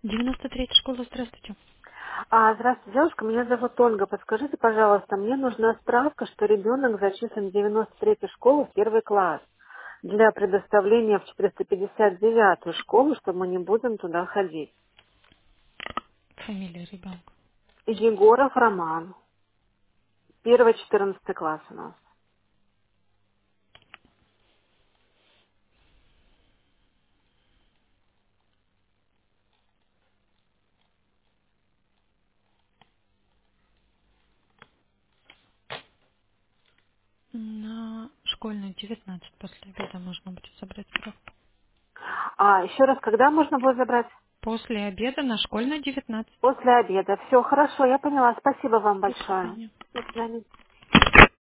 93-я школа, здравствуйте. Здравствуйте, девушка, меня зовут Ольга. Подскажите, пожалуйста, мне нужна справка, что ребенок зачислен в 93-ю школу в первый класс для предоставления в 459-ю школу, что мы не будем туда ходить. Фамилия ребенка. Егоров Роман. 1-14 класс у нас. На школьной 19 после обеда можно будет забрать справку. Еще раз, когда можно будет забрать? После обеда на школьной 19. После обеда. Все, хорошо, я поняла. Спасибо вам До большое. свидания. До свидания.